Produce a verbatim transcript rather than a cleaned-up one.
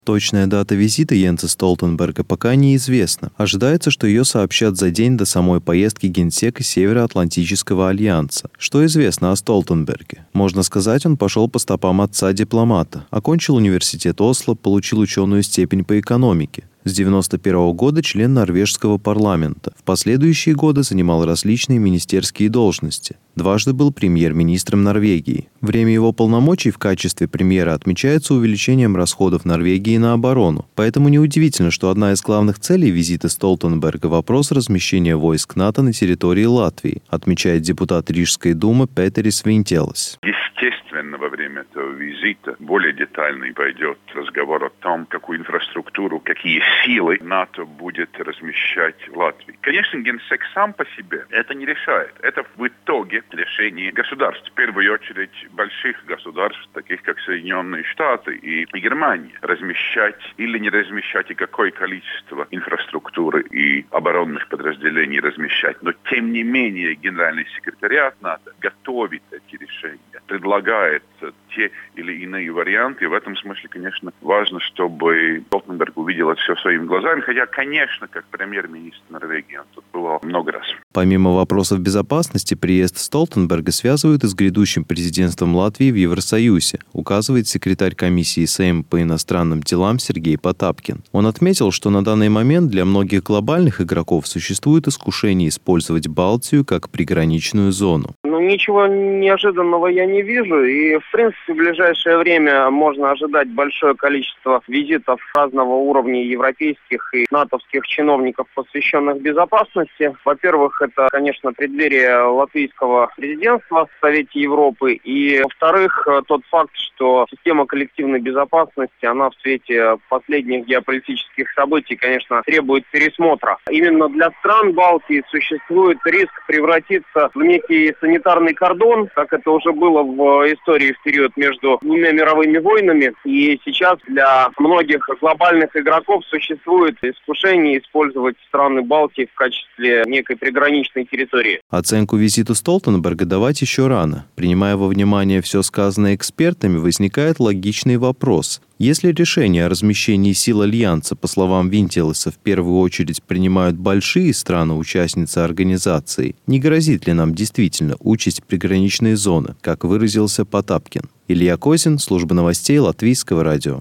Точная дата визита Йенса Столтенберга пока неизвестна. Ожидается, что ее сообщат за день до самой поездки генсека Североатлантического альянса. Что известно о Столтенберге? Можно сказать, он пошел по стопам отца-дипломата. Окончил университет Осло, получил ученую степень по экономике. С девяносто первого года член норвежского парламента. В последующие годы занимал различные министерские должности. Дважды был премьер-министром Норвегии. Время его полномочий в качестве премьера отмечается увеличением расходов Норвегии на оборону. Поэтому неудивительно, что одна из главных целей визита Столтенберга – вопрос размещения войск НАТО на территории Латвии, отмечает депутат Рижской думы Петерис Винтелес. Естественно, во время этого визита более детальный пойдет разговор о том, какую инфраструктуру, какие силы НАТО будет размещать в Латвии. Конечно, генсек сам по себе это не решает. Это в итоге решение государств. В первую очередь больших государств, таких как Соединенные Штаты и Германия. Размещать или не размещать, и какое количество инфраструктуры и оборонных подразделений размещать. Но, тем не менее, Генеральный секретариат НАТО готовит эти решения, предлагает те или иные варианты. И в этом смысле, конечно, важно, чтобы Столтенберг увидел это все своими глазами. Хотя, конечно, как премьер-министр Норвегии он тут бывал много раз. Помимо вопросов безопасности, приезд Столтенберга связывают и с грядущим президентством Латвии в Евросоюзе, указывает секретарь комиссии Сейма по иностранным делам Сергей Потапкин. Он отметил, что на данный момент для многих глобальных игроков существует искушение использовать Балтию как приграничную зону. Ну, ничего неожиданного я не вижу, и, в принципе, в ближайшее время можно ожидать большое количество визитов разного уровня европейских и натовских чиновников, посвященных безопасности. Во-первых, это, конечно, преддверие латвийского президентства в Совете Европы, и, во-вторых, тот факт, что система коллективной безопасности, она в свете последних геополитических событий, конечно, требует пересмотра. Именно для стран Балтии существует риск превратиться в некий санитарный кордон, как это уже было в истории в период между двумя мировыми войнами. И сейчас для многих глобальных игроков существует искушение использовать страны Балтии в качестве некой приграничной территории. Оценку визиту Столтенберга давать еще рано. Принимая во внимание все сказанное экспертами, возникает логичный вопрос. Если решение о размещении сил Альянса, по словам Винтелеса, в первую очередь принимают большие страны-участницы организации, не грозит ли нам действительно участь приграничной зоны, как выразился Потапкин? Илья Козин, служба новостей Латвийского радио.